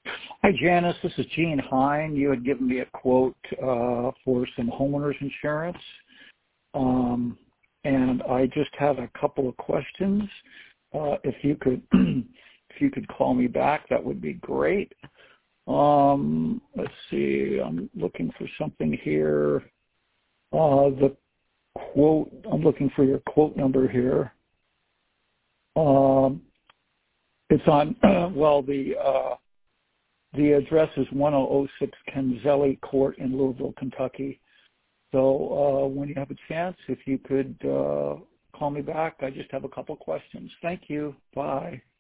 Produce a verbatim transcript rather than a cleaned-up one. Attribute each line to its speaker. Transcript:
Speaker 1: Hi, Janice. This is Gene Hine. You had given me a quote uh, for some homeowners insurance, um, and I just had a couple of questions. Uh, if you could, if you could call me back, that would be great. Um, let's see. I'm looking for something here. Uh, the quote. I'm looking for your quote number here. Um, it's on. well, the. Uh, The address is one thousand six Kenzelli Court in Louisville, Kentucky. So uh, when you have a chance, if you could uh, call me back, I just have a couple questions. Thank you. Bye.